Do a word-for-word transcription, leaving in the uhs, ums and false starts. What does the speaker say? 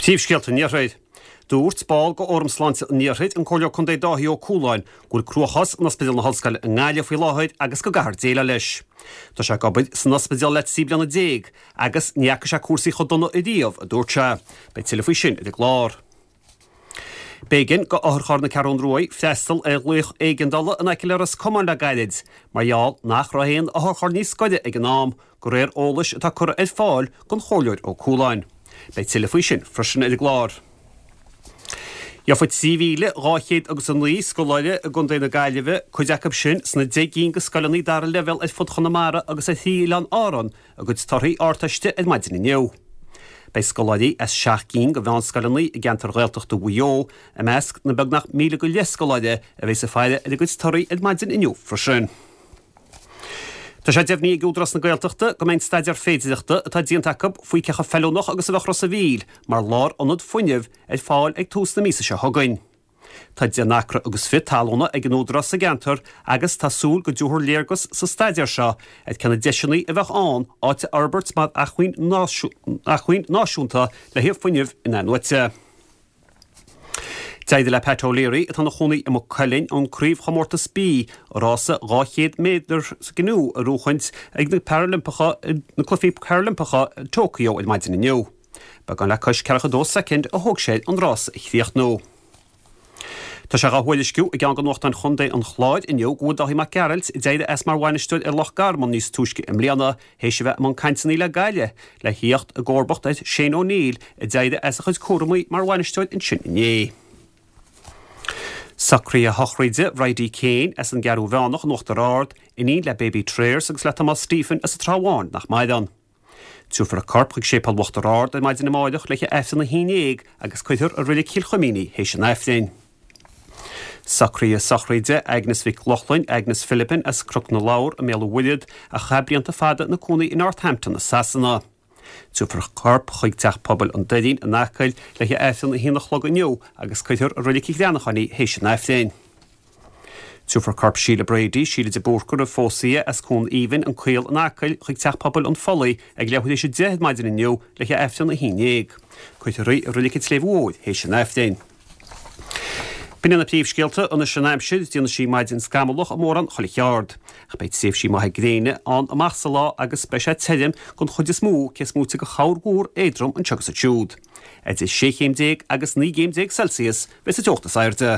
Tíobscéalta níorthaid. Dúirt báil go ormsláinte níorthaid an choileo chun é dáthí ó cúláin, gúil cruachas na spidéal na hallscail ngáile faoi láthid agus go gahar déile leis. Tá sé gabbaid san na spidéal le sí bliana déag, agus neacha sé cuasaí chodonna i díomh a dúirt sé, be tuile faoi sin i glár. Begin go áthchar na Carón Rói festal é luch éigendala an aiceolaras cumáin le gaiid, mar eall nach rahéon áthchar níos scoide ag an nám, go réir ólais atá cur ag fáil gon choilioid ó cúláin. Bei tuile faoi sin freisin i glár. Iaffaid sívíle ráchéad agus an lí scoláide a gon déna gaiileh chuideachab sin sna déagín go scalaní dar level ag fud chunamara agus a thílan áran a go tarthaí átaiste ag maidin neu. Bei scoláidí as seaachcín go bhean scalaní i gceantar réalteachta bhuió a measc na beagnach míle go le scoláide a bheits a fáile ag go tarthaí ag maidin neu freisin. Tá sé deimhní gúdras na Gaeltachta go mbeidh staidir féideachta atá díontacab faoi cecha fellúnach agus a bheithras a bhíl, mar lár anad fuinneamh ag fáil ag tús na mísa se thugain. Tá déanacra agus fit talóna ag an údras a gentar agus tásúl go dúthir léargus sa staidir seo ag cena deisianí a bheith an áite Albert mad achuin náisiúnta le hir fuinneamh in anhaite. Teide le Petroléirí atá na chonaí am cailinn an críomh chamórta spí rása ráchéad méidir gniú a rúchaint ag na Paralympicha na clufií Paralympicha Tokyo i maidin inniu. Ba gan le cais cecha dó second a thug séad an rása i chríocht nó. Tá sé gahuiilisciú ag an ganocht an chundaí an chláid inniu go dahí mac Geralt i dtéide as mar bhainisteúil ar Loch Garman níos túisce im líana hééis se bheith man cantaní le gaile le híocht a gcórbacht id Shane O'Neill i dtéide as a chuid cuairmaí mar bhainisteúil in sin inné. Sacrí a hochraide Raidí Céin as an gearú bheannach nocht ar ard in le Baby Tréirs agus le Thomas Stephen as a tráháin nach maidan. Túfar a corp chuig sé palwacht ar ard a maidin na máideach leiche eftin na hínéig agus chuidir a rilli Kilchomini hééis an eftin. Sacrí a sachraide Agnes Vic Loughlin, Agnes Philippin as Croc na Laur a méle Willard a chabrianta fada na cúnaí in Northampton a Sassana. Túfar corp chuig teach pobl an dadín a nachcail leiche eftin na hínach log aniu agus chuidir a rilli Kilchomini hééis an eftin. Túfar corp Sheila Brady, Sheila de Búrcur a fósaí as cún even an cuil an nachcail chuig teach pobl an folaí ag lehuidir sé dead maidin aniu leiche eftin na hínéig. Chuidir a rilli Kilchomini hééis an eftin. Bin na tíobscéalta an na sinnéimsid díonna sí maidin scamalach a mór an cholicheard. Ach beit séf sí maithe gréine an amachsa lá agus speise teim gon chuide smú ce smúte go chairgúr édrom an tegus a siúd. Ed is sé chéim déag agus ní géim déag Celsius ves a teochtas airde.